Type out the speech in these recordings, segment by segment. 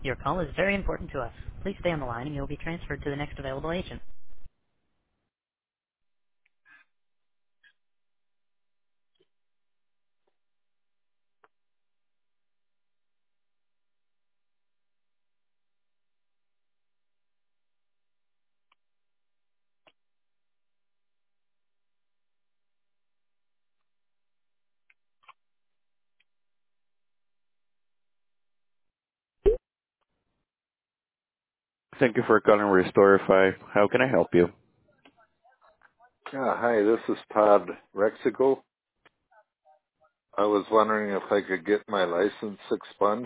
Your call is very important to us. Please stay on the line and you'll be transferred to the next available agent. Thank you for calling Restorify. How can I help you? Yeah, hi, this is Todd Rexigo. I was wondering if I could get my license expunged.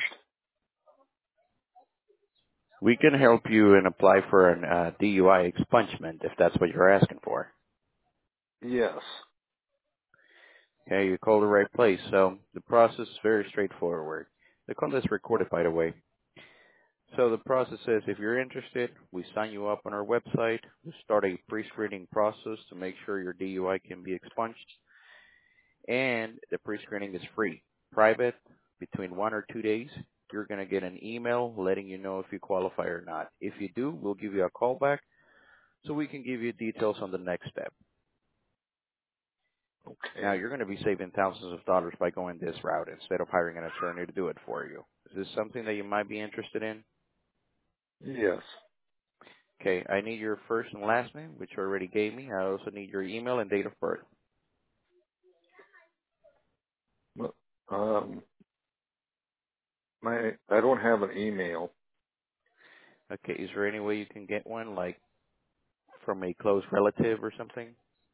We can help you and apply for an DUI expungement if that's what you're asking for. Yes. Okay, you called the right place. So the process is very straightforward. The call is recorded, by the way. So the process is, if you're interested, we sign you up on our website. We start a pre-screening process to make sure your DUI can be expunged. And the pre-screening is free, private, between 1 or 2 days. You're going to get an email letting you know if you qualify or not. If you do, we'll give you a call back so we can give you details on the next step. Now, Okay. you're going to be saving thousands of dollars by going this route instead of hiring an attorney to do it for you. Is this something that you might be interested in? Yes. Okay, I need your first and last name, which you already gave me. I also need your email and date of birth. Well, I don't have an email. Okay, is there any way you can get one, like from a close relative or something?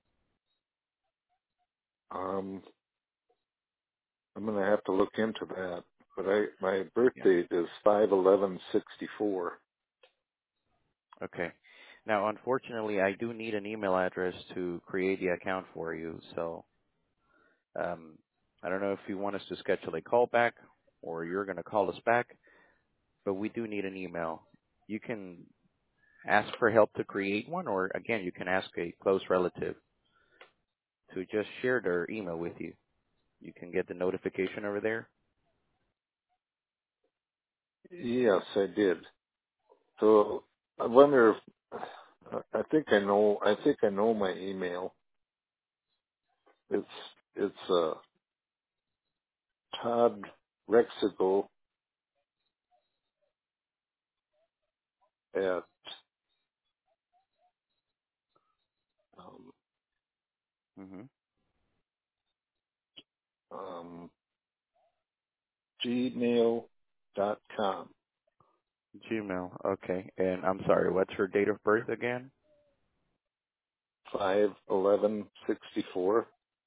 Um, I'm gonna have to look into that. But my birth Yeah. date is 5/11/64. Okay. Now, unfortunately, I do need an email address to create the account for you. So um, I don't know if you want us to schedule a call back or you're going to call us back, but we do need an email. You can ask for help to create one, or again, you can ask a close relative to just share their email with you. You can get the notification over there. Yes, I did. So I wonder if I think I know. I think I know my email. It's Todd Rexigo at um, Mm-hmm. um, gmail.com. Gmail. Okay. And I'm sorry, what's her date of birth again? 5/11/64.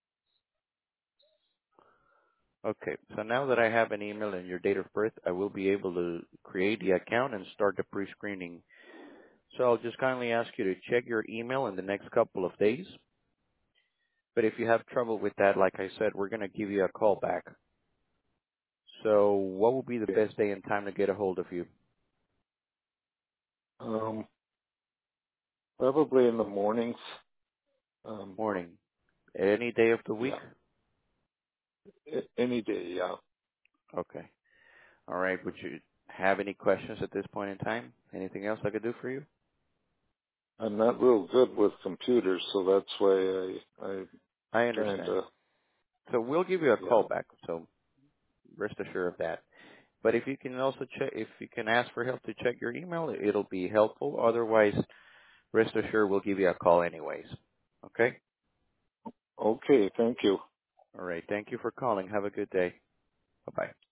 Okay, so now that I have an email and your date of birth, I will be able to create the account and start the pre-screening. So I'll just kindly ask you to check your email in the next couple of days. But if you have trouble with that, like I said, we're going to give you a call back. So what will be the Okay. best day and time to get a hold of you? Um, Probably in the mornings. Um, Morning. Any day of the week? yeah, any day. Yeah, Okay. All right. Would you have any questions at this point in time? Anything else I could do for you? I'm not real good with computers, so that's why I'm I trying understand. to. So we'll give you a Yeah. call back. So rest assured of that. But if you can also check, if you can ask for help to check your email, it'll be helpful. Otherwise, rest assured we'll give you a call anyways. Okay? Okay. Thank you. All right. Thank you for calling. Have a good day. Bye-bye.